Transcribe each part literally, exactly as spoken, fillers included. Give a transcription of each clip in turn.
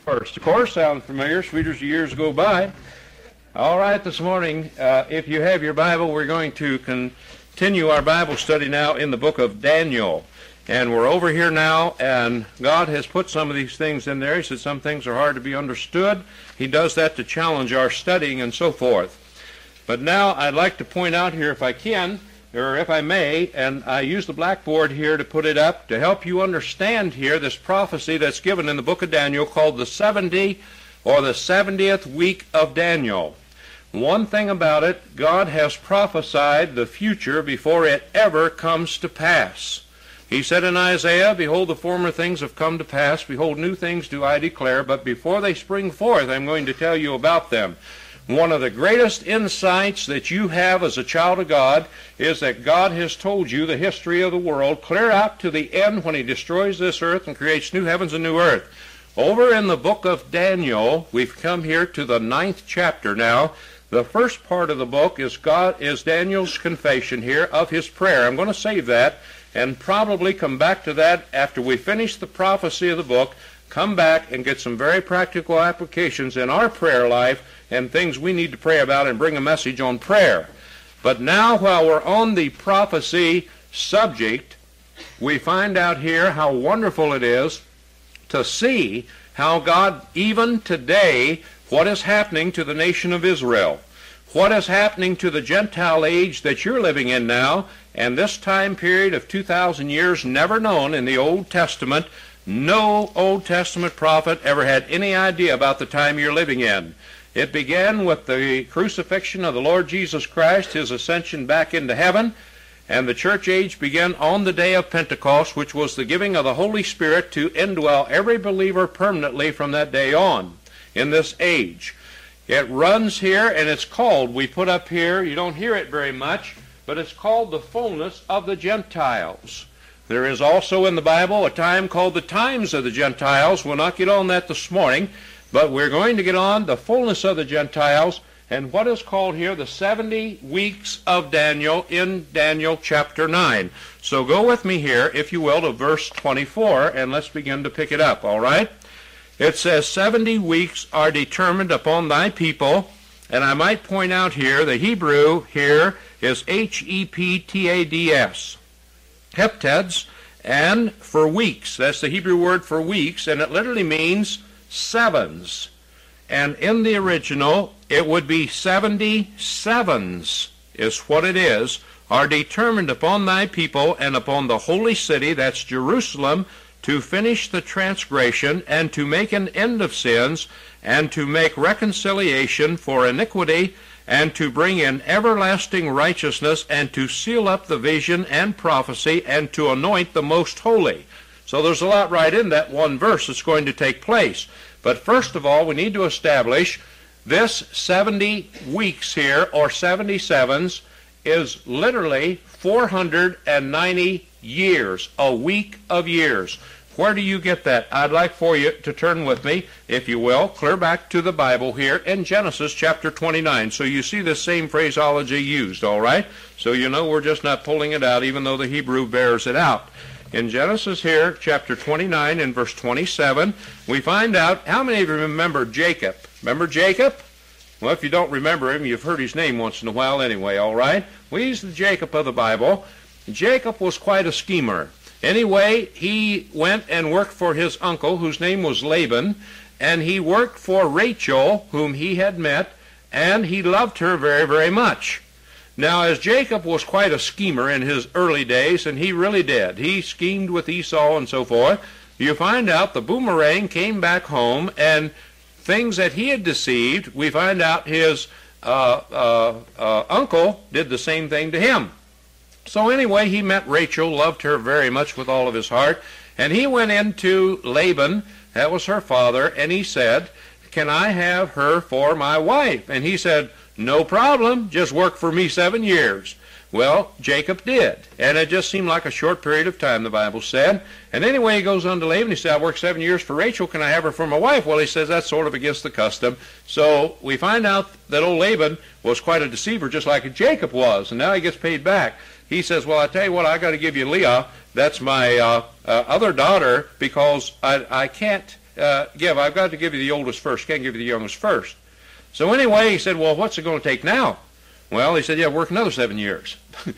First, of course, sounds familiar, sweeter as the years go by. All right, this morning, uh, if you have your Bible, we're going to continue our Bible study now in the book of Daniel. And we're over here now, and God has put some of these things in there. He said some things are hard to be understood. He does that to challenge our studying and so forth. But now I'd like to point out here, if I can, or if I may, and I use the blackboard here to put it up to help you understand here this prophecy that's given in the book of Daniel called the seventy or the seventieth week of Daniel. One thing about it, God has prophesied the future before it ever comes to pass. He said in Isaiah, "Behold, the former things have come to pass. Behold, new things do I declare. But before they spring forth, I'm going to tell you about them." One of the greatest insights that you have as a child of God is that God has told you the history of the world clear out to the end when He destroys this earth and creates new heavens and new earth. Over in the book of Daniel, we've come here to the ninth chapter now. The first part of the book is God is Daniel's confession here of his prayer. I'm going to save that and probably come back to that after we finish the prophecy of the book, come back and get some very practical applications in our prayer life and things we need to pray about and bring a message on prayer. But now, while we're on the prophecy subject, we find out here how wonderful it is to see how God, even today, what is happening to the nation of Israel, what is happening to the Gentile age that you're living in now, and this time period of two thousand years never known in the Old Testament. No Old Testament prophet ever had any idea about the time you're living in. It began with the crucifixion of the Lord Jesus Christ, His ascension back into heaven, and the church age began on the day of Pentecost, which was the giving of the Holy Spirit to indwell every believer permanently from that day on in this age. It runs here, and it's called, we put up here, you don't hear it very much, but it's called the fullness of the Gentiles. There is also in the Bible a time called the times of the Gentiles. We'll not get on that this morning, but we're going to get on the fullness of the Gentiles and what is called here the seventy weeks of Daniel in Daniel chapter nine. So go with me here, if you will, to verse twenty-four, and let's begin to pick it up, all right? It says, seventy weeks are determined upon thy people, and I might point out here, the Hebrew here is H E P T A D S. Heptads, and for weeks. That's the Hebrew word for weeks, and it literally means sevens. And in the original, it would be seventy sevens, is what it is, are determined upon thy people and upon the holy city, that's Jerusalem, to finish the transgression and to make an end of sins and to make reconciliation for iniquity and to bring in everlasting righteousness, and to seal up the vision and prophecy, and to anoint the most holy. So there's a lot right in that one verse that's going to take place. But first of all, we need to establish this seventy weeks here, or seventy sevens, is literally four hundred ninety years, a week of years. Where do you get that? I'd like for you to turn with me, if you will, clear back to the Bible here in Genesis chapter twenty-nine. So you see the same phraseology used, all right? So you know we're just not pulling it out, even though the Hebrew bears it out. In Genesis here, chapter twenty-nine, and verse twenty-seven, we find out, how many of you remember Jacob? Remember Jacob? Well, if you don't remember him, you've heard his name once in a while anyway, all right? Well, he's the Jacob of the Bible. Jacob was quite a schemer. Anyway, he went and worked for his uncle, whose name was Laban, and he worked for Rachel, whom he had met, and he loved her very, very much. Now, as Jacob was quite a schemer in his early days, and he really did, he schemed with Esau and so forth, you find out the boomerang came back home, and things that he had deceived, we find out his uh, uh, uh, uncle did the same thing to him. So anyway, he met Rachel, loved her very much with all of his heart, and he went into Laban, that was her father, and he said, "Can I have her for my wife?" And he said, "No problem, just work for me seven years. Well, Jacob did, and it just seemed like a short period of time, the Bible said. And anyway, he goes on to Laban, he said, "I worked seven years for Rachel, can I have her for my wife?" Well, he says that's sort of against the custom. So we find out that old Laban was quite a deceiver, just like Jacob was, and now he gets paid back. He says, "Well, I tell you what, I got to give you Leah. That's my uh, uh, other daughter, because I, I can't uh, give? I've got to give you the oldest first. Can't give you the youngest first. So anyway, he said, well, what's it going to take now? Well, he said, yeah, work another seven years.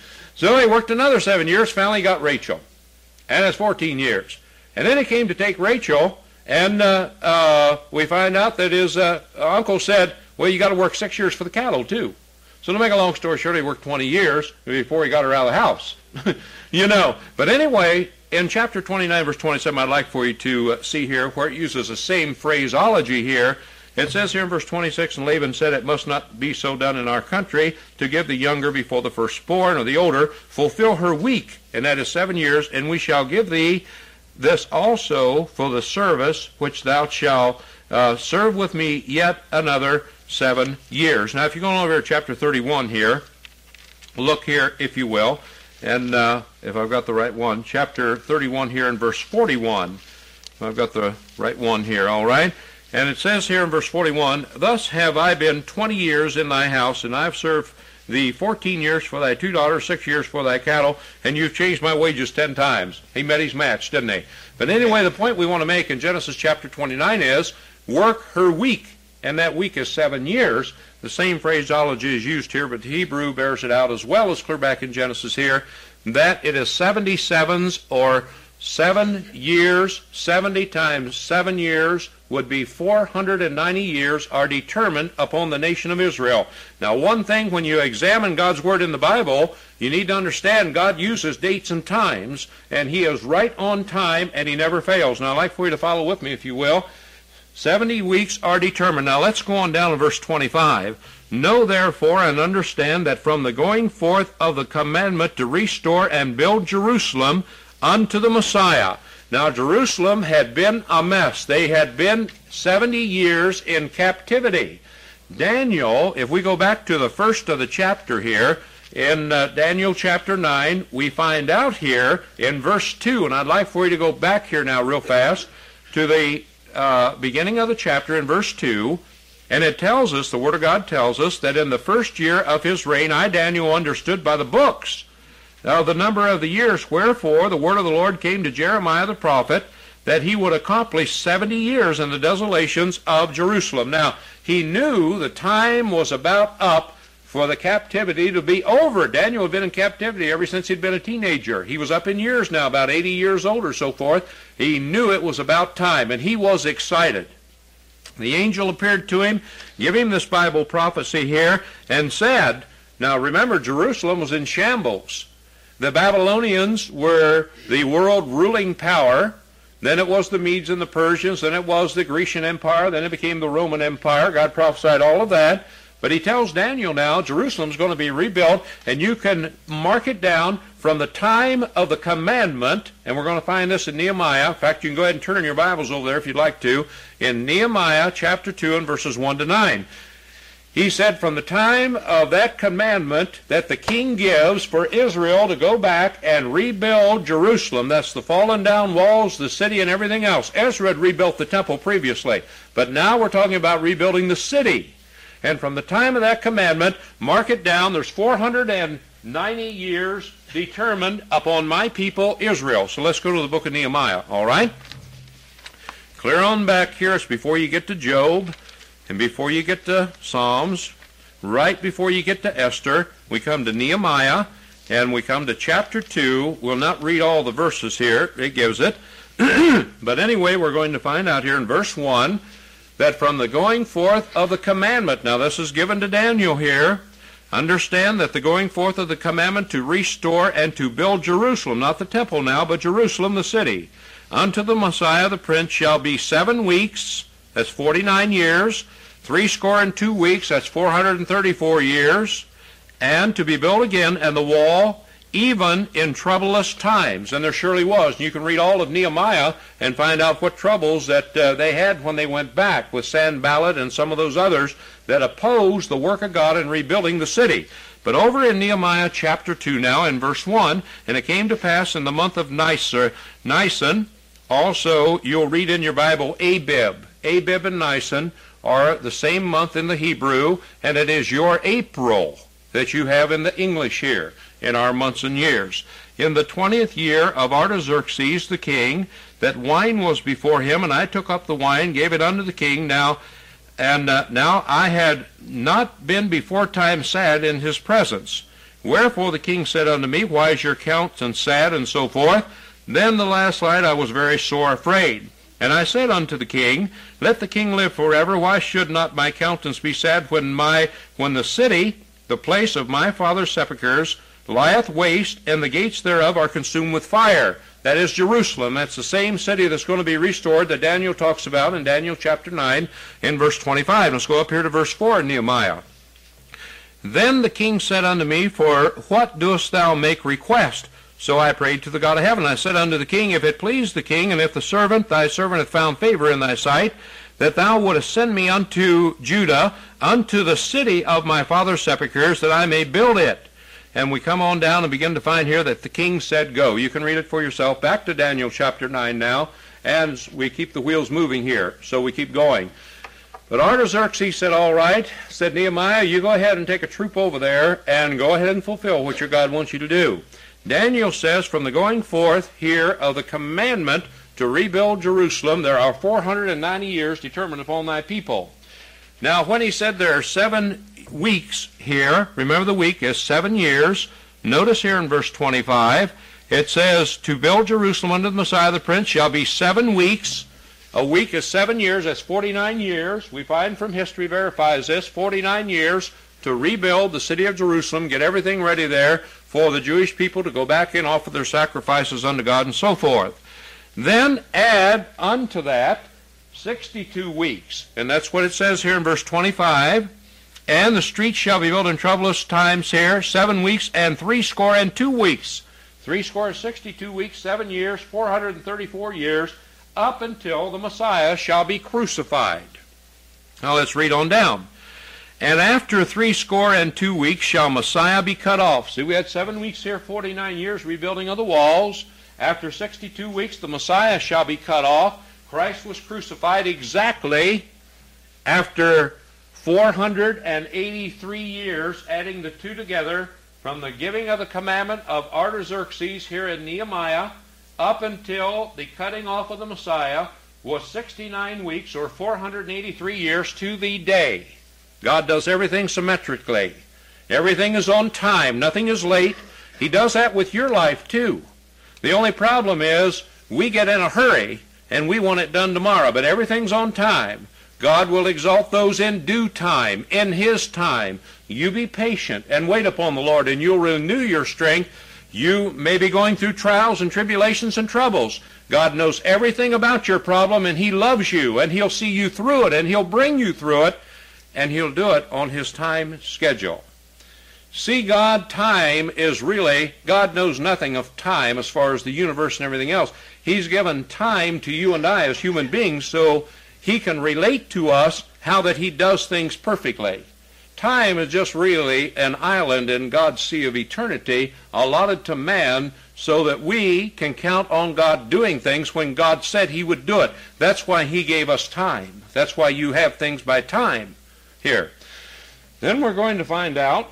So he worked another seven years, finally got Rachel. And it's fourteen years. And then he came to take Rachel, and uh, uh, we find out that his uh, uncle said, well, you got to work six years for the cattle, too. So to make a long story short, he worked twenty years before he got her out of the house. You know. But anyway, in chapter twenty-nine, verse twenty-seven, I'd like for you to uh, see here where it uses the same phraseology here. It says here in verse twenty-six, and Laban said, it must not be so done in our country to give the younger before the firstborn, or the older. Fulfill her week, and that is seven years, and we shall give thee this also for the service which thou shalt uh, serve with me yet another seven years. Now, if you're going over here to chapter thirty-one here, look here, if you will, and uh, if I've got the right one, chapter thirty-one here in verse forty-one. I've got the right one here, all right? And it says here in verse forty-one, thus have I been twenty years in thy house, and I've served thee fourteen years for thy two daughters, six years for thy cattle, and you've changed my wages ten times. He met his match, didn't he? But anyway, the point we want to make in Genesis chapter twenty-nine is, work her week, and that week is seven years. The same phraseology is used here, but the Hebrew bears it out as well as clear back in Genesis here, that it is seventy-sevens, or seven years, seventy times seven years, would be four hundred ninety years, are determined upon the nation of Israel. Now, one thing, when you examine God's Word in the Bible, you need to understand God uses dates and times, and He is right on time, and He never fails. Now, I'd like for you to follow with me, if you will. seventy weeks are determined. Now, let's go on down to verse twenty-five. Know therefore and understand that from the going forth of the commandment to restore and build Jerusalem unto the Messiah. Now, Jerusalem had been a mess. They had been seventy years in captivity. Daniel, if we go back to the first of the chapter here, in uh, Daniel chapter nine, we find out here in verse two, and I'd like for you to go back here now real fast to the uh, beginning of the chapter in verse two, and it tells us, the Word of God tells us, that in the first year of his reign, I, Daniel, understood by the books Now the number of the years, wherefore the word of the Lord came to Jeremiah the prophet, that he would accomplish seventy years in the desolations of Jerusalem. Now, he knew the time was about up for the captivity to be over. Daniel had been in captivity ever since he'd been a teenager. He was up in years now, about eighty years old or so forth. He knew it was about time, and he was excited. The angel appeared to him, gave him this Bible prophecy here, and said, now remember, Jerusalem was in shambles. The Babylonians were the world ruling power. Then it was the Medes and the Persians. Then it was the Grecian Empire. Then it became the Roman Empire. God prophesied all of that. But he tells Daniel now, Jerusalem's going to be rebuilt, and you can mark it down from the time of the commandment, and we're going to find this in Nehemiah. In fact, you can go ahead and turn your Bibles over there if you'd like to, in Nehemiah chapter two and verses one to nine. He said, from the time of that commandment that the king gives for Israel to go back and rebuild Jerusalem, that's the fallen down walls, the city, and everything else. Ezra had rebuilt the temple previously, but now we're talking about rebuilding the city. And from the time of that commandment, mark it down, there's four hundred ninety years determined upon my people Israel. So let's go to the book of Nehemiah, all right? Clear on back here. It's before you get to Job. And before you get to Psalms, right before you get to Esther, we come to Nehemiah, and we come to chapter two. We'll not read all the verses here. It gives it. But anyway, we're going to find out here in verse one that from the going forth of the commandment, now this is given to Daniel here, understand that the going forth of the commandment to restore and to build Jerusalem, not the temple now, but Jerusalem the city, unto the Messiah the Prince shall be seven weeks, that's forty-nine years, three score and two weeks, that's four hundred thirty-four years, and to be built again, and the wall, even in troublous times. And there surely was. You can read all of Nehemiah and find out what troubles that uh, they had when they went back with Sanballat and some of those others that opposed the work of God in rebuilding the city. But over in Nehemiah chapter two now, in verse one, and it came to pass in the month of Nisan, Nisan, also you'll read in your Bible Abib. Abib and Nisan are the same month in the Hebrew, and it is your April that you have in the English here. in our months and years. In the twentieth year of Artaxerxes the king, that wine was before him, and I took up the wine, gave it unto the king. Now, and uh, now I had not been before time sad in his presence. Wherefore the king said unto me, Why is your countenance sad, and so forth? Then the last night I was very sore afraid. And I said unto the king, Let the king live forever. Why should not my countenance be sad when my when the city, the place of my father's sepulchres, lieth waste, and the gates thereof are consumed with fire? That is Jerusalem. That's the same city that's going to be restored that Daniel talks about in Daniel chapter nine in verse twenty-five. Let's go up here to verse four in Nehemiah. Then the king said unto me, For what dost thou make request? So I prayed to the God of heaven. I said unto the king, If it please the king, and if the servant, thy servant, hath found favor in thy sight, that thou wouldest send me unto Judah, unto the city of my father's sepulchres, that I may build it. And we come on down and begin to find here that the king said, Go. You can read it for yourself. Back to Daniel chapter nine now, and we keep the wheels moving here, so we keep going. But Artaxerxes said, All right, said Nehemiah, you go ahead and take a troop over there, and go ahead and fulfill what your God wants you to do. Daniel says, from the going forth here of the commandment to rebuild Jerusalem, there are four hundred ninety years determined upon thy people. Now, when he said there are seven weeks here, remember the week is seven years. Notice here in verse twenty-five, it says, To build Jerusalem unto the Messiah the Prince shall be seven weeks. A week is seven years, that's forty-nine years. We find from history verifies this, forty-nine years to rebuild the city of Jerusalem, get everything ready there for the Jewish people to go back and offer their sacrifices unto God and so forth. Then add unto that sixty-two weeks. And that's what it says here in verse twenty-five. And the streets shall be built in troublous times here, seven weeks and threescore and two weeks. Threescore is sixty-two weeks, seven years, four hundred thirty-four years, up until the Messiah shall be crucified. Now let's read on down. And after threescore and two weeks shall Messiah be cut off. See, we had seven weeks here, forty-nine years rebuilding of the walls. After sixty-two weeks, the Messiah shall be cut off. Christ was crucified exactly after four hundred eighty-three years, adding the two together, from the giving of the commandment of Artaxerxes here in Nehemiah up until the cutting off of the Messiah was sixty-nine weeks, or four hundred eighty-three years to the day. God does everything symmetrically. Everything is on time. Nothing is late. He does that with your life too. The only problem is we get in a hurry and we want it done tomorrow, but everything's on time. God will exalt those in due time, in His time. You be patient and wait upon the Lord, and you'll renew your strength. You may be going through trials and tribulations and troubles. God knows everything about your problem, and He loves you, and He'll see you through it, and He'll bring you through it, and He'll do it on His time schedule. See, God, time is really, God knows nothing of time as far as the universe and everything else. He's given time to you and I as human beings so He can relate to us how that He does things perfectly. Time is just really an island in God's sea of eternity allotted to man so that we can count on God doing things when God said He would do it. That's why He gave us time. That's why you have things by time here. Then we're going to find out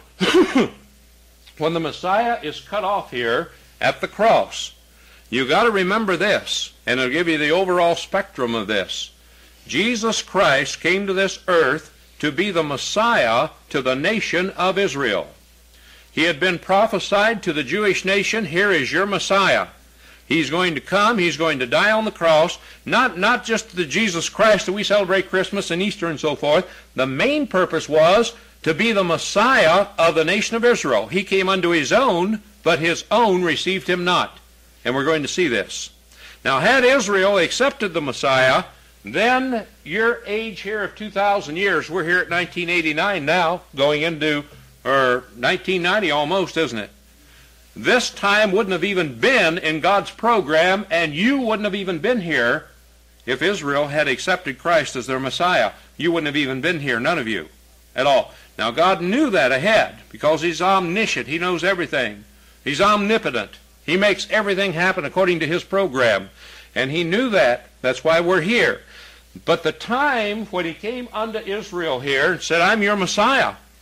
when the Messiah is cut off here at the cross. You've got to remember this, and it'll give you the overall spectrum of this. Jesus Christ came to this earth to be the Messiah to the nation of Israel. He had been prophesied to the Jewish nation, here is your Messiah. He's going to come, He's going to die on the cross, not, not just the Jesus Christ that we celebrate Christmas and Easter and so forth. The main purpose was to be the Messiah of the nation of Israel. He came unto His own, but His own received Him not. And we're going to see this. Now, had Israel accepted the Messiah, then your age here of two thousand years, we're here at nineteen eighty-nine now, going into, or nineteen ninety almost, isn't it? This time wouldn't have even been in God's program, and you wouldn't have even been here if Israel had accepted Christ as their Messiah. You wouldn't have even been here, none of you, at all. Now, God knew that ahead because He's omniscient. He knows everything. He's omnipotent. He makes everything happen according to His program. And He knew that. That's why we're here. But the time when He came unto Israel here and said, I'm your Messiah,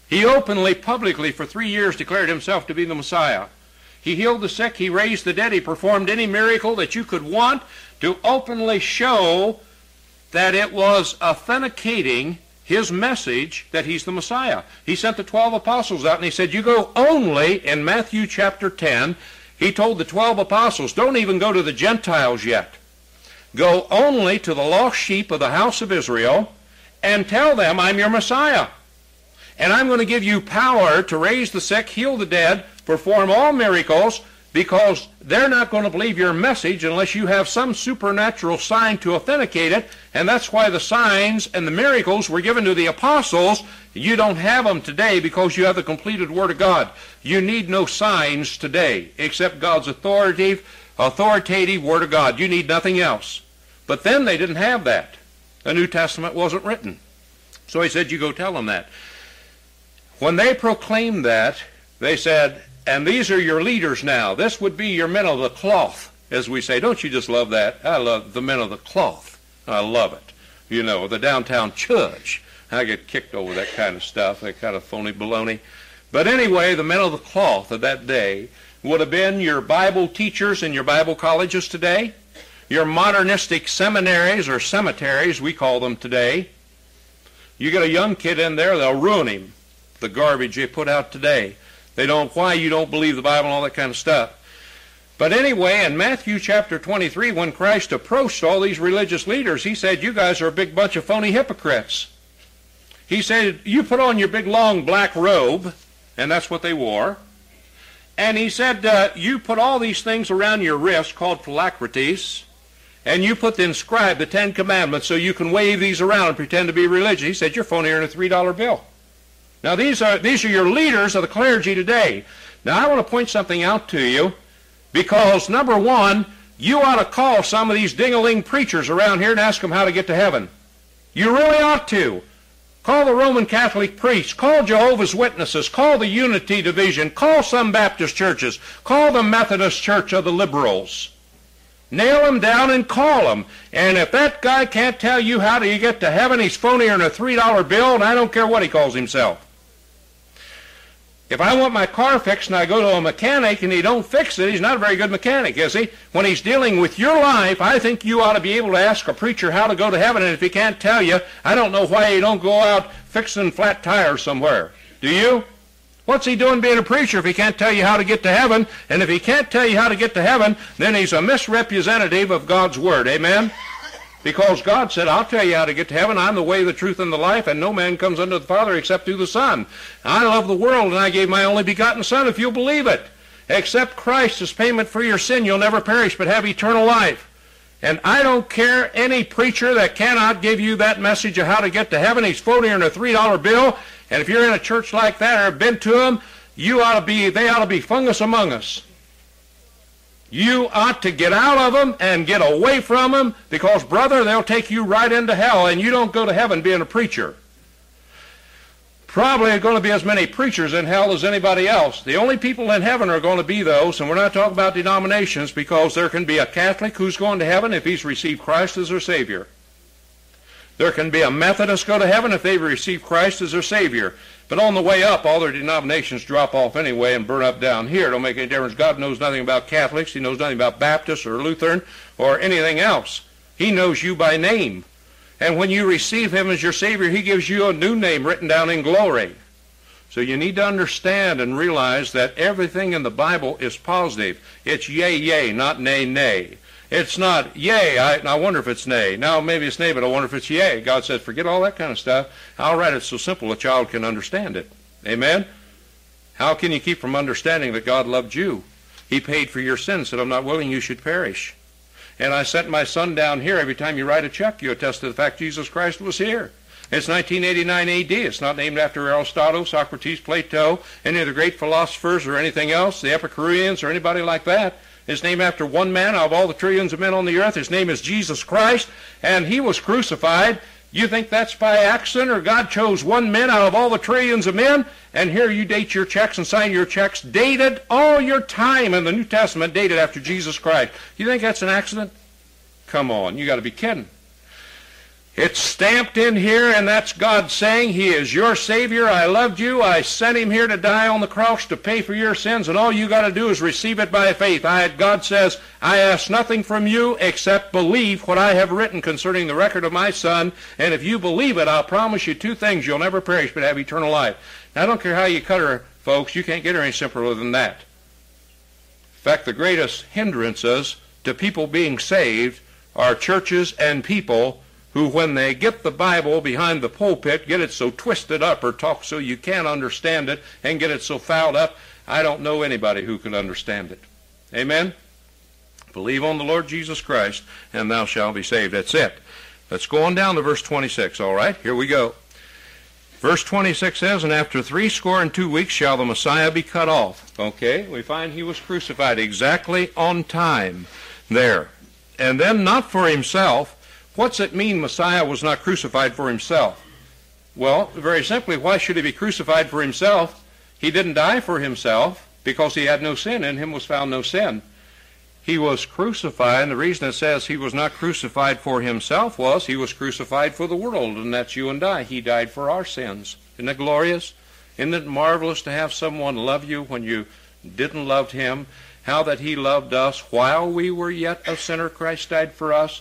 He openly, publicly, for three years declared himself to be the Messiah. He healed the sick, he raised the dead, he performed any miracle that you could want to openly show that it was authenticating his message that he's the Messiah. He sent the twelve apostles out and he said, you go only, in Matthew chapter ten, he told the twelve apostles, don't even go to the Gentiles yet. Go only to the lost sheep of the house of Israel and tell them I'm your Messiah. And I'm going to give you power to raise the sick, heal the dead, perform all miracles, because they're not going to believe your message unless you have some supernatural sign to authenticate it. And that's why the signs and the miracles were given to the apostles. You don't have them today because you have the completed Word of God. You need no signs today except God's authoritative, authoritative Word of God. You need nothing else. But then they didn't have that. The New Testament wasn't written. So he said, you go tell them that. When they proclaimed that, they said, and these are your leaders now. This would be your men of the cloth, as we say. Don't you just love that? I love the men of the cloth. I love it. You know, the downtown church. I get kicked over that kind of stuff, that kind of phony baloney. But anyway, the men of the cloth of that day would have been your Bible teachers in your Bible colleges today, your modernistic seminaries or cemeteries, we call them today. You get a young kid in there, they'll ruin him. The garbage they put out today. They don't, why you don't believe the Bible and all that kind of stuff. But anyway, in Matthew chapter twenty-three, when Christ approached all these religious leaders, he said, you guys are a big bunch of phony hypocrites. He said, you put on your big long black robe, and that's what they wore. And he said, uh, you put all these things around your wrist called phylacteries, and you put the inscribe the Ten Commandments so you can wave these around and pretend to be religious. He said, you're phonier than a three dollar bill. Now, these are, these are your leaders of the clergy today. Now, I want to point something out to you because, number one, you ought to call some of these ding-a-ling preachers around here and ask them how to get to heaven. You really ought to. Call the Roman Catholic priests. Call Jehovah's Witnesses. Call the Unity Division. Call some Baptist churches. Call the Methodist Church of the Liberals. Nail them down and call them. And if that guy can't tell you how to get to heaven, he's phonier than a three dollar bill, and I don't care what he calls himself. If I want my car fixed and I go to a mechanic and he don't fix it, he's not a very good mechanic, is he? When he's dealing with your life, I think you ought to be able to ask a preacher how to go to heaven, and if he can't tell you, I don't know why you don't go out fixing flat tires somewhere. Do you? What's he doing being a preacher if he can't tell you how to get to heaven? And if he can't tell you how to get to heaven, then he's a misrepresentative of God's Word. Amen? Because God said, I'll tell you how to get to heaven. I'm the way, the truth, and the life, and no man comes unto the Father except through the Son. I love the world, and I gave my only begotten Son, if you'll believe it. Accept Christ as payment for your sin. You'll never perish, but have eternal life. And I don't care any preacher that cannot give you that message of how to get to heaven. He's phonier than a three dollar bill. And if you're in a church like that or have been to them, you ought to be, they ought to be fungus among us. You ought to get out of them and get away from them, because, brother, they'll take you right into hell, and you don't go to heaven being a preacher. Probably going to be as many preachers in hell as anybody else. The only people in heaven are going to be those, and we're not talking about denominations, because there can be a Catholic who's going to heaven if he's received Christ as their Savior. There can be a Methodist go to heaven if they've received Christ as their Savior. But on the way up, all their denominations drop off anyway and burn up down here. It don't make any difference. God knows nothing about Catholics. He knows nothing about Baptists or Lutheran or anything else. He knows you by name. And when you receive Him as your Savior, He gives you a new name written down in glory. So you need to understand and realize that everything in the Bible is positive. It's yea, yea, not nay, nay. It's not, yea, I, I wonder if it's nay. Now, maybe it's nay, but I wonder if it's yea. God said, forget all that kind of stuff. I'll write it so simple a child can understand it. Amen? How can you keep from understanding that God loved you? He paid for your sins, said, I'm not willing you should perish. And I sent my son down here. Every time you write a check, you attest to the fact Jesus Christ was here. It's nineteen eighty-nine A D. It's not named after Aristotle, Socrates, Plato, any of the great philosophers or anything else, the Epicureans or anybody like that. It's named after one man out of all the trillions of men on the earth. His name is Jesus Christ, and He was crucified. You think that's by accident, or God chose one man out of all the trillions of men? And here you date your checks and sign your checks, dated all your time in the New Testament, dated after Jesus Christ. You think that's an accident? Come on, you got to be kidding. It's stamped in here, and that's God saying, He is your Savior. I loved you. I sent Him here to die on the cross to pay for your sins, and all you got to do is receive it by faith. I, God says, I ask nothing from you except believe what I have written concerning the record of my Son, and if you believe it, I'll promise you two things. You'll never perish but have eternal life. Now, I don't care how you cut her, folks. You can't get her any simpler than that. In fact, the greatest hindrances to people being saved are churches and people who, when they get the Bible behind the pulpit, get it so twisted up or talk so you can't understand it and get it so fouled up, I don't know anybody who can understand it. Amen? Believe on the Lord Jesus Christ, and thou shalt be saved. That's it. Let's go on down to verse twenty-six, all right? Here we go. Verse twenty-six says, and after three score and two weeks shall the Messiah be cut off. Okay, we find he was crucified exactly on time there. And then not for himself. What's it mean Messiah was not crucified for himself? Well, very simply, why should he be crucified for himself? He didn't die for himself because he had no sin. In him was found no sin. He was crucified, and the reason it says he was not crucified for himself was he was crucified for the world, and that's you and I. He died for our sins. Isn't it glorious? Isn't it marvelous to have someone love you when you didn't love him? How that he loved us while we were yet a sinner, Christ died for us.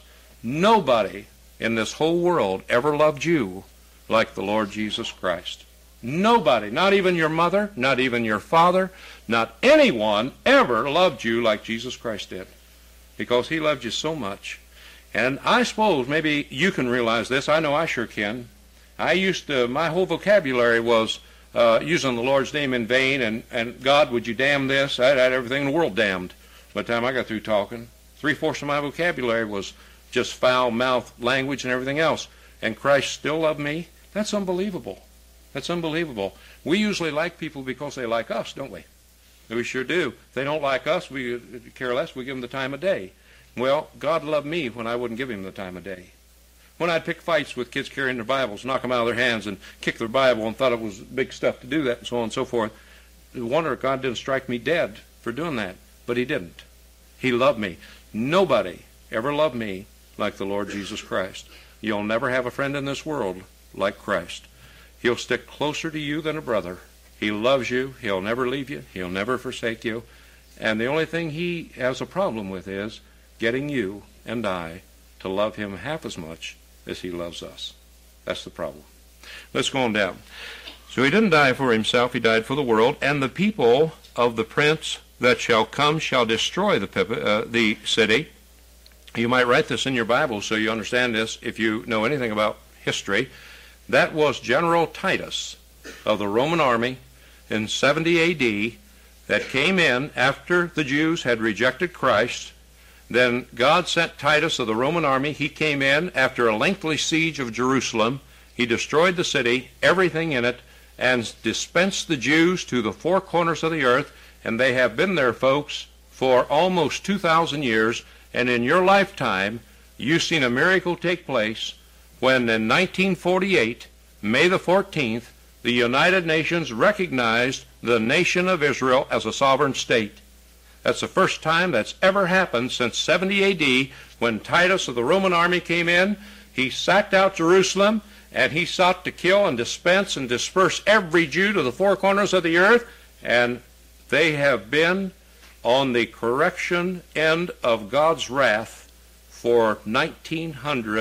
Nobody in this whole world ever loved you like the Lord Jesus Christ. Nobody, not even your mother, not even your father, not anyone ever loved you like Jesus Christ did, because he loved you so much. And I suppose maybe you can realize this. I know I sure can. I used to, my whole vocabulary was uh, using the Lord's name in vain, and, and God, would you damn this? I had everything in the world damned by the time I got through talking. Three-fourths of my vocabulary was just foul-mouthed language and everything else. And Christ still loved me? That's unbelievable. That's unbelievable. We usually like people because they like us, don't we? We sure do. If they don't like us, we care less. We give them the time of day. Well, God loved me when I wouldn't give him the time of day. When I'd pick fights with kids carrying their Bibles, knock them out of their hands and kick their Bible and thought it was big stuff to do that and so on and so forth, no wonder God didn't strike me dead for doing that. But he didn't. He loved me. Nobody ever loved me like the Lord Jesus Christ. You'll never have a friend in this world like Christ. He'll stick closer to you than a brother. He loves you. He'll never leave you. He'll never forsake you. And the only thing he has a problem with is getting you and I to love him half as much as he loves us. That's the problem. Let's go on down. So he didn't die for himself. He died for the world. And the people of the prince that shall come shall destroy the, uh, the city. You might write this in your Bible so you understand this if you know anything about history. That was General Titus of the Roman army in seventy A D that came in after the Jews had rejected Christ. Then God sent Titus of the Roman army. He came in after a lengthy siege of Jerusalem. He destroyed the city, everything in it, and dispensed the Jews to the four corners of the earth. And they have been there, folks, for almost two thousand years. And in your lifetime, you've seen a miracle take place when in nineteen forty-eight, May the fourteenth, the United Nations recognized the nation of Israel as a sovereign state. That's the first time that's ever happened since seventy A D when Titus of the Roman army came in. He sacked out Jerusalem, and he sought to kill and dispense and disperse every Jew to the four corners of the earth, and they have been on the correction end of God's wrath for nineteen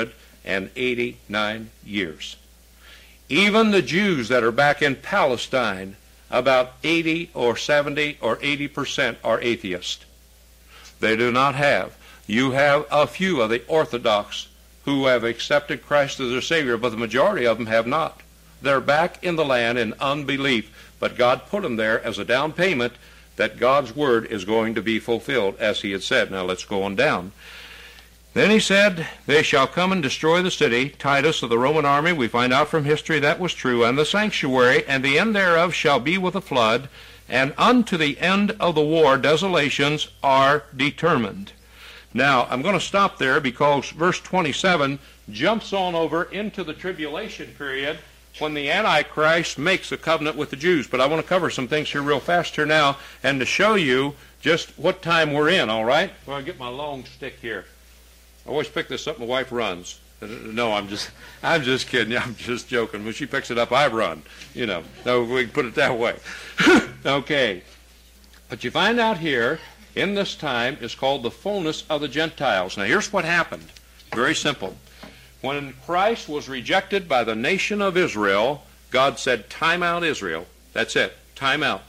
eighty-nine years. Even the Jews that are back in Palestine, about eighty or seventy or eighty percent are atheists. They do not have. You have a few of the Orthodox who have accepted Christ as their Savior, but the majority of them have not. They're back in the land in unbelief, but God put them there as a down payment that God's word is going to be fulfilled, as he had said. Now let's go on down. Then he said, they shall come and destroy the city. Titus of the Roman army, we find out from history that was true, and the sanctuary, and the end thereof shall be with a flood, and unto the end of the war desolations are determined. Now, I'm going to stop there because verse twenty-seven jumps on over into the tribulation period when the Antichrist makes a covenant with the Jews. But I want to cover some things here real fast here now and to show you just what time we're in, all right? Well, I get my long stick here. I always pick this up. My wife runs. No, I'm just, I'm just kidding. I'm just joking. When she picks it up, I run. You know, no, we can put it that way. Okay. But you find out here, in this time, is called the fullness of the Gentiles. Now, here's what happened. Very simple. When Christ was rejected by the nation of Israel, God said, time out, Israel. That's it. Time out.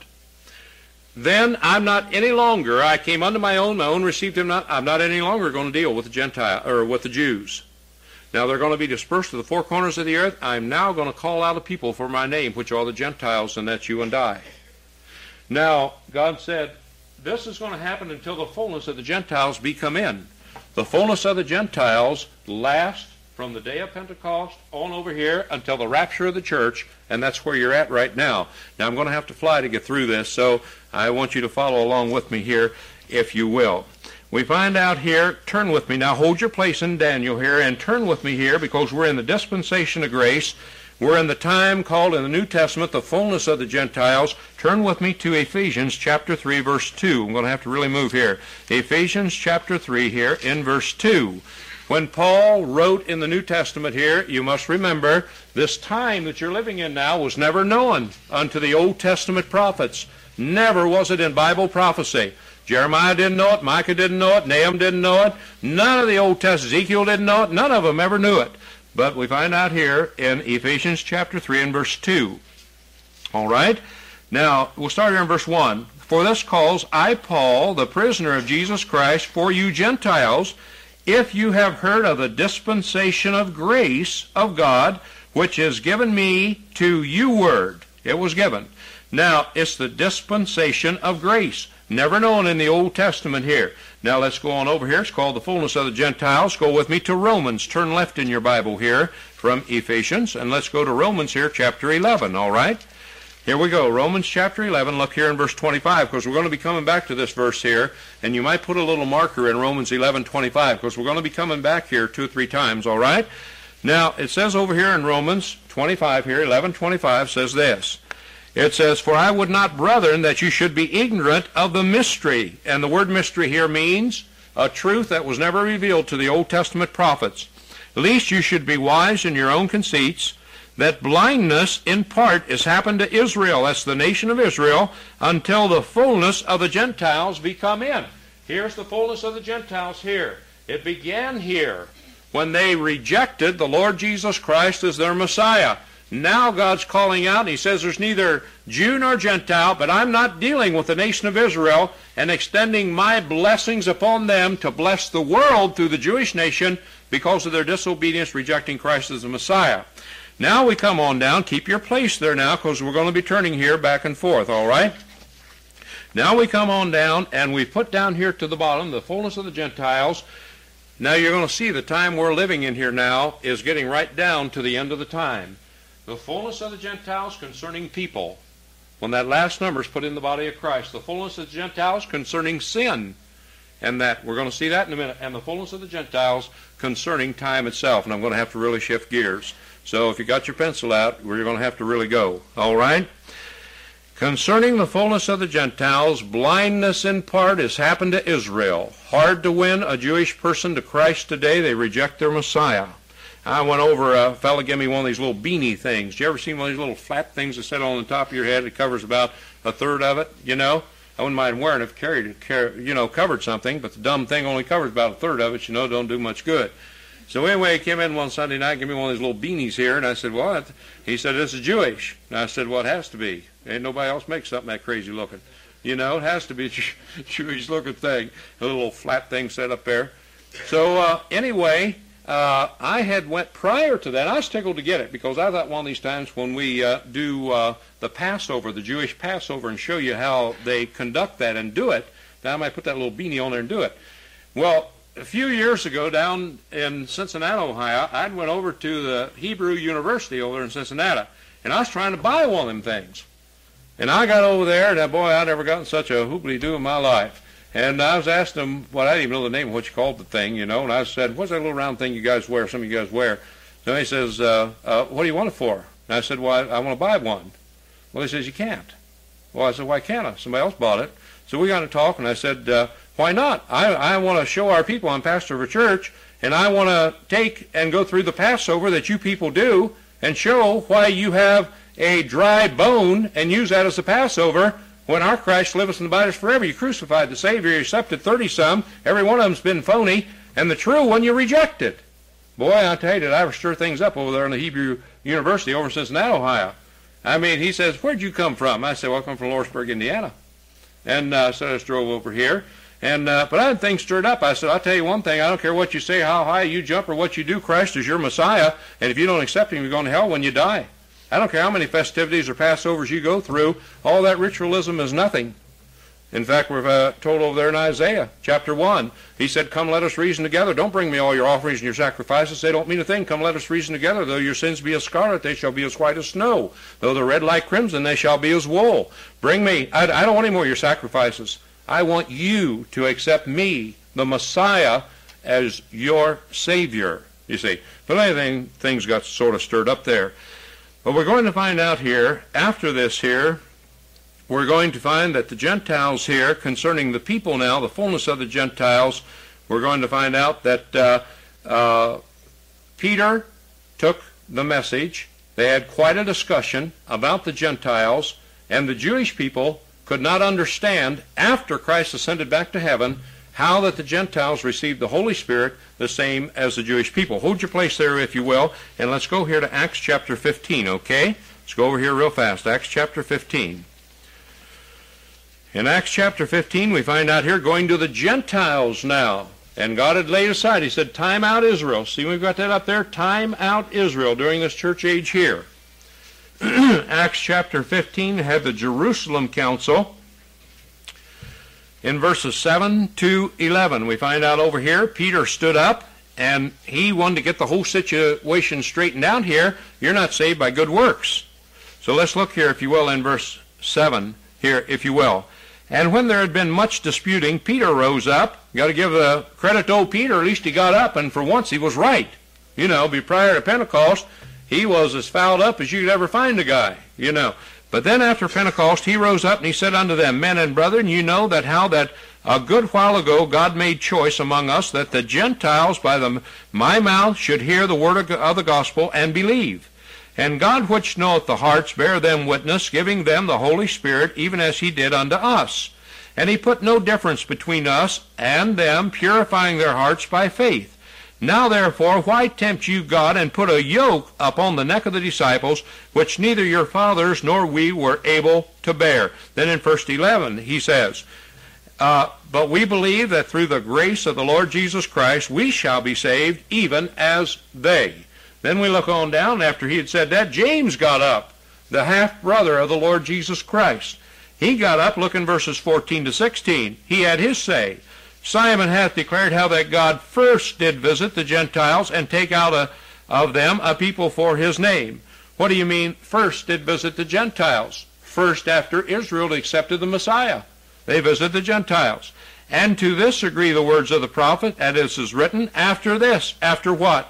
Then I'm not any longer, I came unto my own, my own received him not, I'm not any longer going to deal with the Gentile, or with the Jews. Now they're going to be dispersed to the four corners of the earth. I'm now going to call out a people for my name, which are the Gentiles, and that's you and I. Now, God said, this is going to happen until the fullness of the Gentiles be come in. The fullness of the Gentiles lasts from the day of Pentecost on over here until the rapture of the church, and that's where you're at right now. Now, I'm going to have to fly to get through this, so I want you to follow along with me here, if you will. We find out here, turn with me now, hold your place in Daniel here, and turn with me here, because we're in the dispensation of grace. We're in the time called in the New Testament the fullness of the Gentiles. Turn with me to Ephesians chapter three, verse two. I'm going to have to really move here. Ephesians chapter three here in verse two. When Paul wrote in the New Testament here, you must remember, this time that you're living in now was never known unto the Old Testament prophets. Never was it in Bible prophecy. Jeremiah didn't know it, Micah didn't know it, Nahum didn't know it, none of the Old Testament, Ezekiel didn't know it, none of them ever knew it. But we find out here in Ephesians chapter three and verse two. All right? Now, we'll start here in verse one. For this cause I, Paul, the prisoner of Jesus Christ, for you Gentiles, if you have heard of the dispensation of grace of God, which is given me to you word. It was given. Now, it's the dispensation of grace. Never known in the Old Testament here. Now, let's go on over here. It's called the fullness of the Gentiles. Go with me to Romans. Turn left in your Bible here from Ephesians, and let's go to Romans here, chapter eleven, all right? Here we go, Romans chapter eleven. Look here in verse twenty-five, because we're going to be coming back to this verse here, and you might put a little marker in Romans eleven twenty-five, because we're going to be coming back here two or three times, all right? Now, it says over here in Romans twenty-five here, eleven twenty-five says this. It says, for I would not, brethren, that you should be ignorant of the mystery. And the word mystery here means a truth that was never revealed to the Old Testament prophets. Lest you should be wise in your own conceits, that blindness in part is happened to Israel, that's the nation of Israel, until the fullness of the Gentiles be come in. Here's the fullness of the Gentiles here. It began here when they rejected the Lord Jesus Christ as their Messiah. Now God's calling out, and he says there's neither Jew nor Gentile, but I'm not dealing with the nation of Israel and extending my blessings upon them to bless the world through the Jewish nation because of their disobedience, rejecting Christ as the Messiah. Now we come on down. Keep your place there now, because we're going to be turning here back and forth, all right? Now we come on down, and we put down here to the bottom the fullness of the Gentiles. Now you're going to see the time we're living in here now is getting right down to the end of the time. The fullness of the Gentiles concerning people. When that last number is put in the body of Christ. The fullness of the Gentiles concerning sin. And that, we're going to see that in a minute. And the fullness of the Gentiles concerning time itself. And I'm going to have to really shift gears. So if you got your pencil out, we're going to have to really go. All right? Concerning the fullness of the Gentiles, blindness in part has happened to Israel. Hard to win a Jewish person to Christ today. They reject their Messiah. I went over, a fellow gave me one of these little beanie things. You ever seen one of these little flat things that sit on the top of your head? It covers about a third of it, you know? I wouldn't mind wearing it if it carried, you know, covered something, but the dumb thing only covers about a third of it, you know, don't do much good. So anyway, he came in one Sunday night, gave me one of these little beanies here, and I said, what? He said, this is Jewish. And I said, well, it has to be. Ain't nobody else makes something that crazy looking. You know, it has to be a Jewish looking thing, a little flat thing set up there. So uh, anyway... Uh, I had went prior to that. I was tickled to get it because I thought one of these times when we uh, do uh, the Passover, the Jewish Passover, and show you how they conduct that and do it, then I might put that little beanie on there and do it. Well, a few years ago down in Cincinnati, Ohio, I went over to the Hebrew University over there in Cincinnati, and I was trying to buy one of them things. And I got over there, and boy, I'd never gotten such a hoobly-doo in my life. And I was asking them, well, I didn't even know the name of what you called the thing, you know, and I said, what's that little round thing you guys wear, some of you guys wear? So he says, uh, uh, what do you want it for? And I said, well, I, I want to buy one. Well, he says, you can't. Well, I said, why can't I? Somebody else bought it. So we got to talk, and I said, uh, why not? I, I want to show our people I'm pastor of a church, And I want to take and go through the Passover that you people do and show why you have a dry bone and use that as the Passover when our Christ liveth and abideth forever. You crucified the Savior, you accepted thirty-some, every one of them's been phony, and the true one you rejected. Boy, I tell you, did I ever stir things up over there in the Hebrew University over in Cincinnati, Ohio. I mean, he says, where'd you come from? I said, well, I come from Lawrenceburg, Indiana. And uh, so I just drove over here. And uh, but I had things stirred up. I said, I'll tell you one thing. I don't care what you say, how high you jump, or what you do. Christ is your Messiah. And if you don't accept him, you're going to hell when you die. I don't care how many festivities or Passovers you go through. All that ritualism is nothing. In fact, we're uh, told over there in Isaiah chapter one, he said, come, let us reason together. Don't bring me all your offerings and your sacrifices. They don't mean a thing. Come, let us reason together. Though your sins be as scarlet, they shall be as white as snow. Though they're red like crimson, they shall be as wool. Bring me. I, I don't want any more of your sacrifices. I want you to accept me, the Messiah, as your Savior, you see. But anything, things got sort of stirred up there. But we're going to find out here, after this here, we're going to find that the Gentiles here, concerning the people now, the fullness of the Gentiles, we're going to find out that uh, uh, Peter took the message. They had quite a discussion about the Gentiles, and the Jewish people could not understand, after Christ ascended back to heaven, how that the Gentiles received the Holy Spirit the same as the Jewish people. Hold your place there, if you will, and let's go here to Acts chapter fifteen, okay? Let's go over here real fast. Acts chapter fifteen. In Acts chapter fifteen, we find out here, going to the Gentiles now. And God had laid aside, he said, time out Israel. See, we've got that up there, time out Israel during this church age here. Acts chapter fifteen had the Jerusalem Council. In verses seven to eleven, we find out over here, Peter stood up, and he wanted to get the whole situation straightened out here. You're not saved by good works. So let's look here, if you will, in verse seven here, if you will. And when there had been much disputing, Peter rose up. You got to give the credit to old Peter. At least he got up, and for once he was right. You know, be prior to Pentecost, he was as fouled up as you'd ever find a guy, you know. But then after Pentecost, he rose up and he said unto them, men and brethren, you know that how that a good while ago God made choice among us that the Gentiles by the, my mouth should hear the word of, of the gospel and believe. And God which knoweth the hearts bare them witness, giving them the Holy Spirit, even as he did unto us. And he put no difference between us and them, purifying their hearts by faith. Now therefore, why tempt you God, and put a yoke upon the neck of the disciples, which neither your fathers nor we were able to bear? Then in verse eleven he says, uh, but we believe that through the grace of the Lord Jesus Christ we shall be saved, even as they. Then we look on down, after he had said that, James got up, the half-brother of the Lord Jesus Christ. He got up, look in verses fourteen to sixteen. He had his say. Simon hath declared how that God first did visit the Gentiles and take out a, of them a people for his name. What do you mean, first did visit the Gentiles? First after Israel accepted the Messiah. They visited the Gentiles. And to this agree the words of the prophet, and as is written, after this. After what?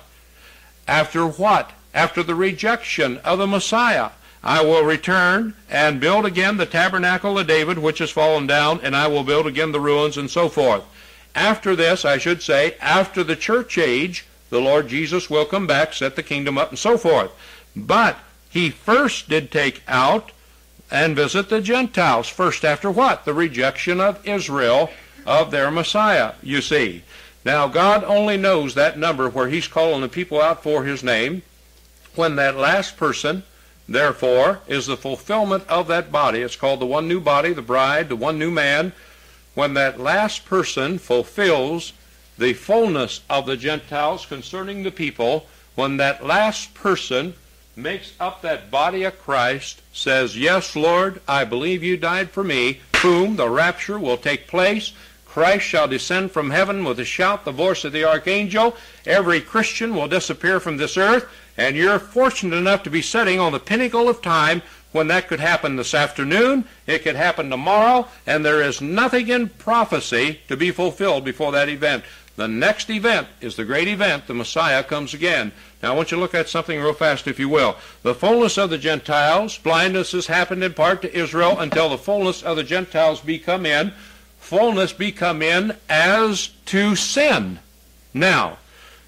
After what? After the rejection of the Messiah. I will return and build again the tabernacle of David, which has fallen down, and I will build again the ruins, and so forth. After this, I should say, after the church age, the Lord Jesus will come back, set the kingdom up, and so forth. But he first did take out and visit the Gentiles. First after what? The rejection of Israel, of their Messiah, you see. Now, God only knows that number where he's calling the people out for his name. When that last person, therefore, is the fulfillment of that body. It's called the one new body, the bride, the one new man. When that last person fulfills the fullness of the Gentiles concerning the people, when that last person makes up that body of Christ, says, yes, Lord, I believe you died for me, boom, the rapture will take place. Christ shall descend from heaven with a shout, the voice of the archangel. Every Christian will disappear from this earth, and you're fortunate enough to be sitting on the pinnacle of time when that could happen this afternoon, it could happen tomorrow, and there is nothing in prophecy to be fulfilled before that event. The next event is the great event, the Messiah comes again. Now I want you to look at something real fast, if you will. The fullness of the Gentiles, blindness has happened in part to Israel until the fullness of the Gentiles be come in. Fullness be come in as to sin. Now,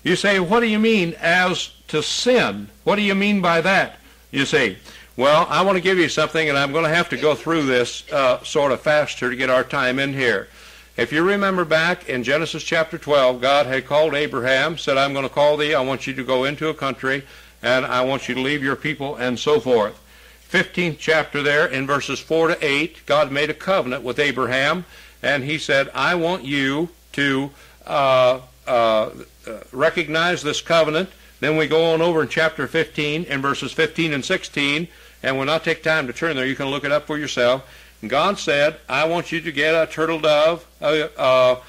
You say, what do you mean as to sin? What do you mean by that? You say, well, I want to give you something, and I'm going to have to go through this uh, sort of faster to get our time in here. If you remember back in Genesis chapter twelve, God had called Abraham, said, I'm going to call thee, I want you to go into a country, and I want you to leave your people, and so forth. fifteenth chapter there, in verses four to eight, God made a covenant with Abraham, and he said, I want you to uh, uh, recognize this covenant. Then we go on over in chapter fifteen, in verses fifteen and sixteen, and we'll not take time to turn there. You can look it up for yourself. God said, I want you to get a turtle dove, a, a,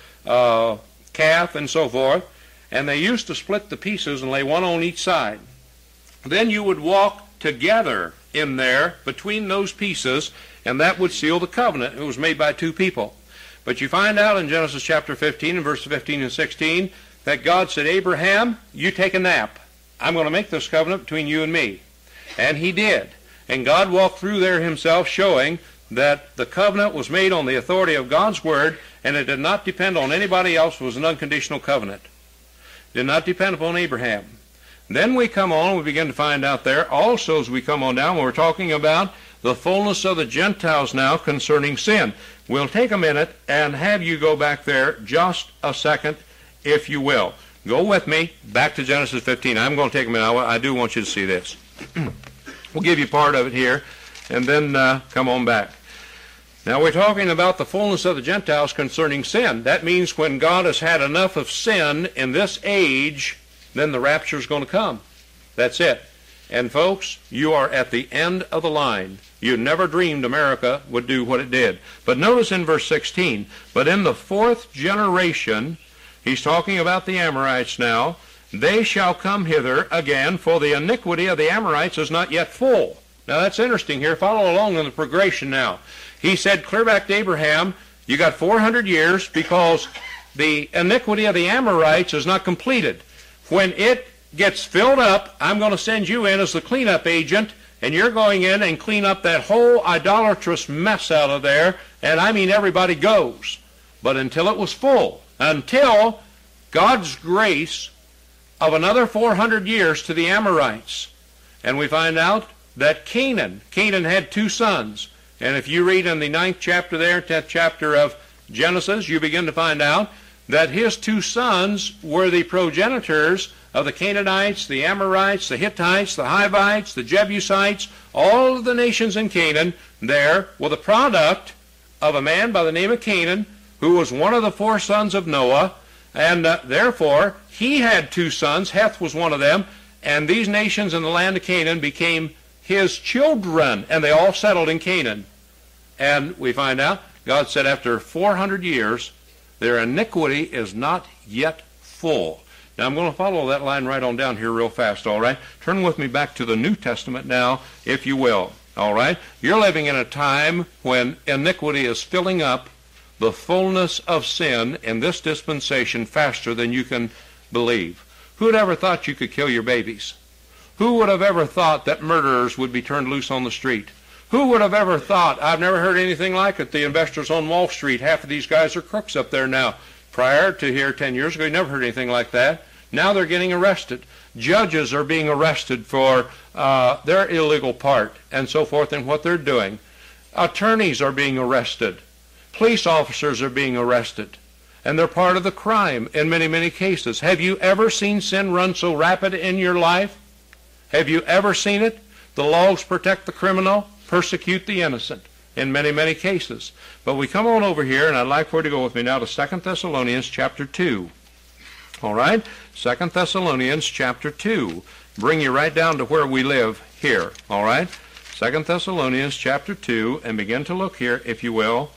a calf, and so forth. And they used to split the pieces and lay one on each side. Then you would walk together in there between those pieces, and that would seal the covenant. It was made by two people. But you find out in Genesis chapter fifteen, and verses fifteen and sixteen, that God said, Abraham, you take a nap. I'm going to make this covenant between you and me. And he did. And God walked through there himself, showing that the covenant was made on the authority of God's word, and it did not depend on anybody else. It was an unconditional covenant. It did not depend upon Abraham. Then we come on, we begin to find out there, also as we come on down, when we're talking about the fullness of the Gentiles now concerning sin. We'll take a minute and have you go back there just a second, if you will. Go with me back to Genesis fifteen. I'm going to take a minute. I, I do want you to see this. We'll give you part of it here, and then uh, come on back. Now we're talking about the fullness of the Gentiles concerning sin. That means when God has had enough of sin in this age, then the rapture is going to come. That's it. And folks, you are at the end of the line. You never dreamed America would do what it did. But notice in verse sixteen, but in the fourth generation, he's talking about the Amorites now, they shall come hither again, for the iniquity of the Amorites is not yet full. Now that's interesting here. Follow along in the progression now. He said clear back to Abraham, you got four hundred years because the iniquity of the Amorites is not completed. When it gets filled up, I'm going to send you in as the cleanup agent, and you're going in and clean up that whole idolatrous mess out of there, and I mean everybody goes. But until it was full, until God's grace of another four hundred years to the Amorites. And we find out that Canaan, Canaan had two sons. And if you read in the ninth chapter there, tenth chapter of Genesis, you begin to find out that his two sons were the progenitors of the Canaanites, the Amorites, the Hittites, the Hivites, the Jebusites. All of the nations in Canaan there were the product of a man by the name of Canaan, who was one of the four sons of Noah, and uh, therefore he had two sons. Heth was one of them, and these nations in the land of Canaan became his children, and they all settled in Canaan. And we find out, God said after four hundred years, their iniquity is not yet full. Now I'm going to follow that line right on down here real fast, all right? Turn with me back to the New Testament now, if you will, all right? You're living in a time when iniquity is filling up the fullness of sin in this dispensation faster than you can believe. Who'd ever thought you could kill your babies? Who would have ever thought that murderers would be turned loose on the street? Who would have ever thought? I've never heard anything like it. The investors on Wall Street, half of these guys are crooks up there now. Prior to here ten years ago, you never heard anything like that. Now they're getting arrested. Judges are being arrested for uh, their illegal part and so forth and what they're doing. Attorneys are being arrested. Police officers are being arrested. And they're part of the crime in many, many cases. Have you ever seen sin run so rapid in your life? Have you ever seen it? The laws protect the criminal, persecute the innocent in many, many cases. But we come on over here, and I'd like for you to go with me now to Second Thessalonians chapter two. All right? Second Thessalonians chapter two. Bring you right down to where we live here. All right? Second Thessalonians chapter two, and begin to look here, if you will,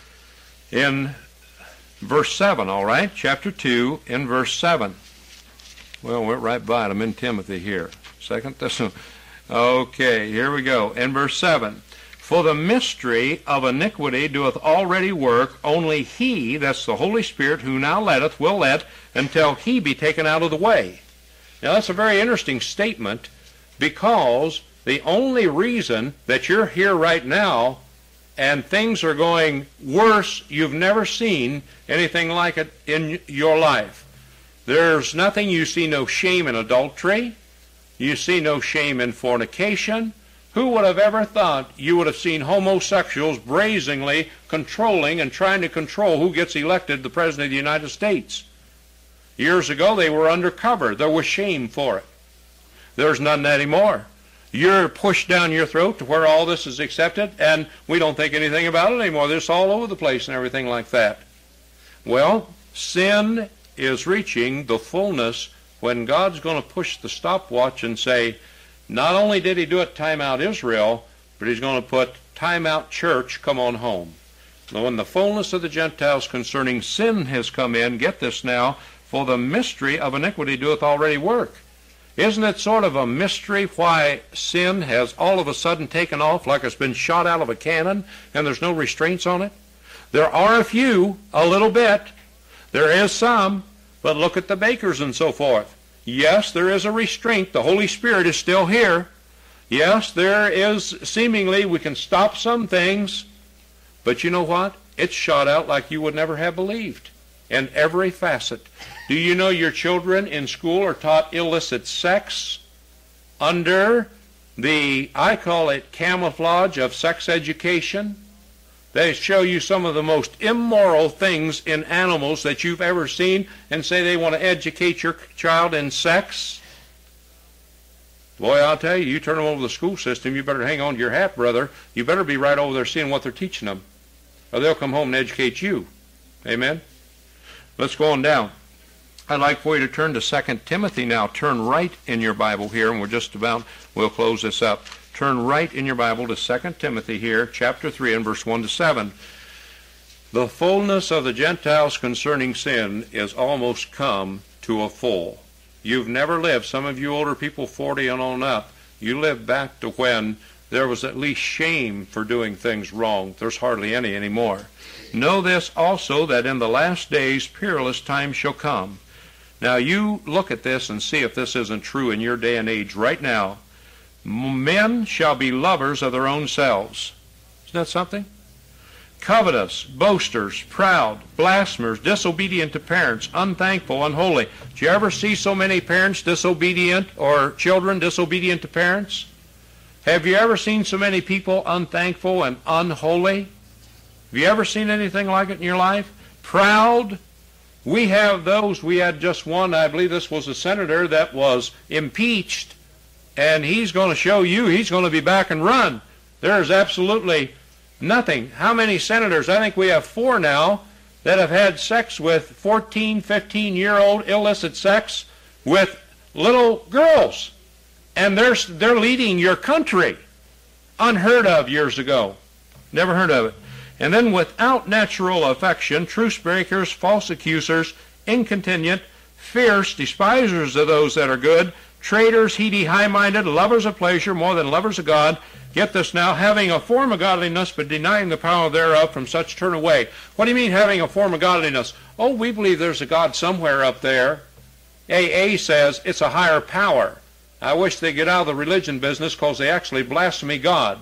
in verse seven, all right? Chapter two, in verse seven. Well, we're right by it. I'm in Timothy here. Second Thessalonians. Okay, here we go. In verse seven. For the mystery of iniquity doeth already work, only he, that's the Holy Spirit, who now letteth, will let, until he be taken out of the way. Now that's a very interesting statement, because the only reason that you're here right now and things are going worse, you've never seen anything like it in your life. There's nothing. You see no shame in adultery. You see no shame in fornication. Who would have ever thought you would have seen homosexuals brazenly controlling and trying to control who gets elected the President of the United States? Years ago, they were undercover. There was shame for it. There's none anymore. You're pushed down your throat to where all this is accepted, and we don't think anything about it anymore. This is all over the place and everything like that. Well, sin is reaching the fullness when God's going to push the stopwatch and say, not only did he do it time out Israel, but he's going to put time out church, come on home. Now, when the fullness of the Gentiles concerning sin has come in, get this now, for the mystery of iniquity doeth already work. Isn't it sort of a mystery why sin has all of a sudden taken off like it's been shot out of a cannon and there's no restraints on it? There are a few, a little bit. There is some, but look at the bakers and so forth. Yes, there is a restraint. The Holy Spirit is still here. Yes, there is seemingly, we can stop some things, but you know what? It's shot out like you would never have believed in every facet. Do you know your children in school are taught illicit sex under the, I call it camouflage of sex education? They show you some of the most immoral things in animals that you've ever seen and say they want to educate your child in sex. Boy, I'll tell you, you turn them over to the school system, you better hang on to your hat, brother. You better be right over there seeing what they're teaching them, or they'll come home and educate you. Amen? Let's go on down. I'd like for you to turn to Second Timothy now. Turn right in your Bible here, and we're just about, we'll close this up. Turn right in your Bible to Second Timothy here, chapter three, and verse one to seven. The fullness of the Gentiles concerning sin is almost come to a full. You've never lived, some of you older people, forty and on up, you lived back to when there was at least shame for doing things wrong. There's hardly any anymore. Know this also, that in the last days peerless times shall come. Now you look at this and see if this isn't true in your day and age right now. Men shall be lovers of their own selves. Isn't that something? Covetous, boasters, proud, blasphemers, disobedient to parents, unthankful, unholy. Do you ever see so many parents disobedient, or children disobedient to parents? Have you ever seen so many people unthankful and unholy? Have you ever seen anything like it in your life? Proud. We have those. We had just one, I believe this was a senator that was impeached, and he's going to show you he's going to be back and run. There is absolutely nothing. How many senators? I think we have four now that have had sex with fourteen, fifteen-year-old illicit sex with little girls. And they're, they're leading your country. Unheard of years ago. Never heard of it. And then without natural affection, truce breakers, false accusers, incontinent, fierce, despisers of those that are good, traitors, heady, high-minded, lovers of pleasure more than lovers of God. Get this now, having a form of godliness, but denying the power thereof, from such turn away. What do you mean having a form of godliness? Oh, we believe there's a God somewhere up there. A A says it's a higher power. I wish they'd get out of the religion business because they actually blaspheme God.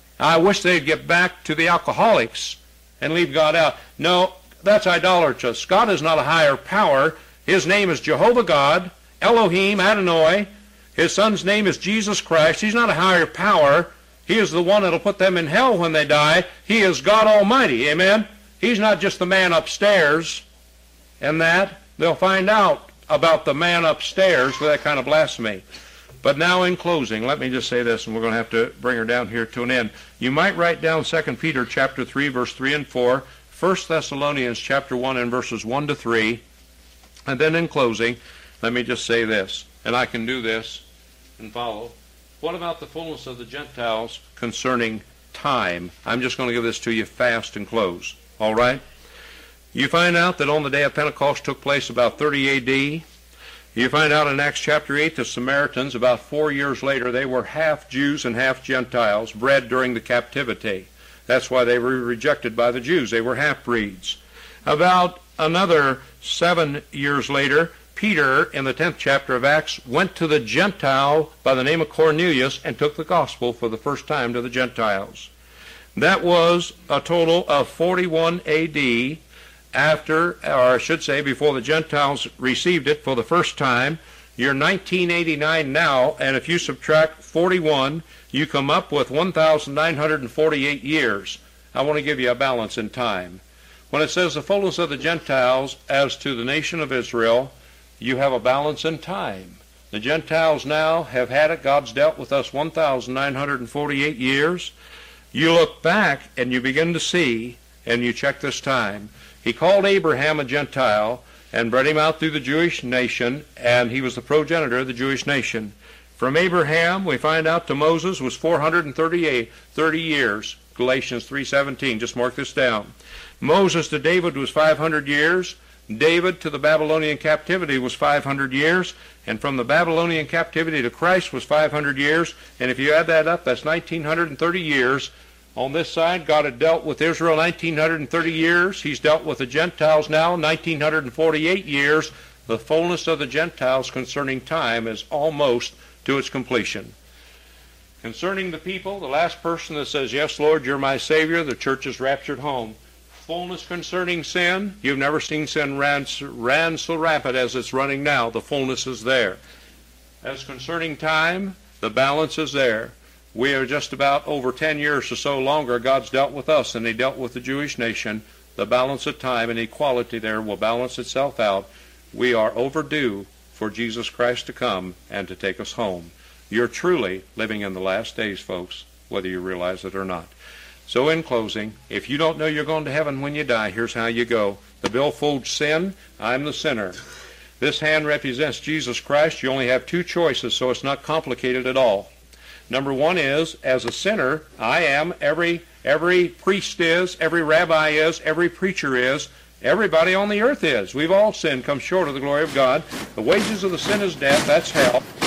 I wish they'd get back to the alcoholics and leave God out. No, that's idolatrous. God is not a higher power. His name is Jehovah God, Elohim, Adonai. His son's name is Jesus Christ. He's not a higher power. He is the one that'll put them in hell when they die. He is God Almighty. Amen? He's not just the man upstairs and that. They'll find out about the man upstairs for that kind of blasphemy. But now in closing, let me just say this, and we're going to have to bring her down here to an end. You might write down Second Peter chapter three, verse three and four, First Thessalonians chapter one and verses one to three, and then in closing, let me just say this, and I can do this and follow. What about the fullness of the Gentiles concerning time? I'm just going to give this to you fast and close. All right? You find out that on the day of Pentecost took place about thirty A D You find out in Acts chapter eight, the Samaritans, about four years later, they were half Jews and half Gentiles, bred during the captivity. That's why they were rejected by the Jews. They were half-breeds. About another seven years later, Peter, in the tenth chapter of Acts, went to the Gentile by the name of Cornelius and took the gospel for the first time to the Gentiles. That was a total of forty-one A D after, or I should say before the Gentiles received it for the first time. You're nineteen eighty-nine now, and if you subtract forty-one, you come up with one thousand nine hundred forty-eight years. I want to give you a balance in time. When it says the fullness of the Gentiles as to the nation of Israel, you have a balance in time. The Gentiles now have had it. God's dealt with us one thousand nine hundred forty-eight years. You look back and you begin to see, and you check this time. He called Abraham a Gentile and brought him out through the Jewish nation, and he was the progenitor of the Jewish nation. From Abraham, we find out to Moses was four hundred thirty-eight, thirty years. Galatians three seventeen, just mark this down. Moses to David was five hundred years. David to the Babylonian captivity was five hundred years. And from the Babylonian captivity to Christ was five hundred years. And if you add that up, that's one thousand nine hundred thirty years. On this side, God had dealt with Israel one thousand nine hundred thirty years. He's dealt with the Gentiles now one thousand nine hundred forty-eight years. The fullness of the Gentiles concerning time is almost to its completion. Concerning the people, the last person that says, yes, Lord, you're my Savior, the church is raptured home. Fullness concerning sin, you've never seen sin ran, ran so rapid as it's running now. The fullness is there. As concerning time, the balance is there. We are just about over ten years or so longer. God's dealt with us, and he dealt with the Jewish nation. The balance of time and equality there will balance itself out. We are overdue for Jesus Christ to come and to take us home. You're truly living in the last days, folks, whether you realize it or not. So in closing, if you don't know you're going to heaven when you die, here's how you go. The billfold sin, I'm the sinner. This hand represents Jesus Christ. You only have two choices, so it's not complicated at all. Number one is, as a sinner, I am, every, every priest is, every rabbi is, every preacher is, everybody on the earth is. We've all sinned, come short of the glory of God. The wages of the sin is death, that's hell.